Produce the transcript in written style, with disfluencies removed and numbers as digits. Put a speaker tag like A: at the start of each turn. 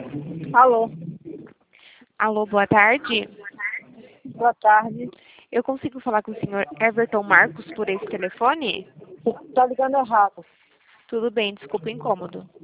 A: Alô,
B: Alô, boa tarde.
A: boa tarde.
B: Eu consigo falar com o senhor Everton Marcos por esse telefone?
A: Tá ligando errado.
B: Tudo bem, desculpa o incômodo.